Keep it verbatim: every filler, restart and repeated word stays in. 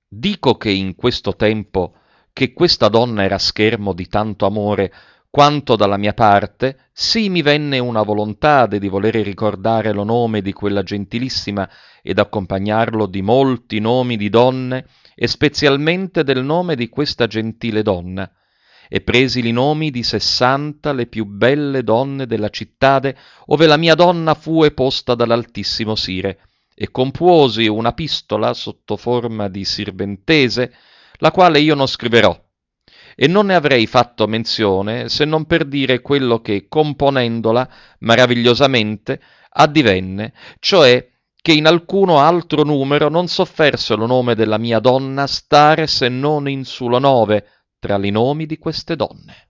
Dico che in questo tempo che questa donna era schermo di tanto amore, quanto dalla mia parte, sì mi venne una volontade di volere ricordare lo nome di quella gentilissima ed accompagnarlo di molti nomi di donne, e spezialmente del nome di questa gentile donna, e presi li nomi di sessanta le più belle donne della cittade, ove la mia donna fue posta dall'altissimo sire, e compuosi una pistola sotto forma di sirventese, la quale io non scriverò, e non ne avrei fatto menzione se non per dire quello che, componendola maravigliosamente, addivenne, cioè che in alcuno altro numero non sofferse lo nome della mia donna stare se non in sulo nove tra li nomi di queste donne.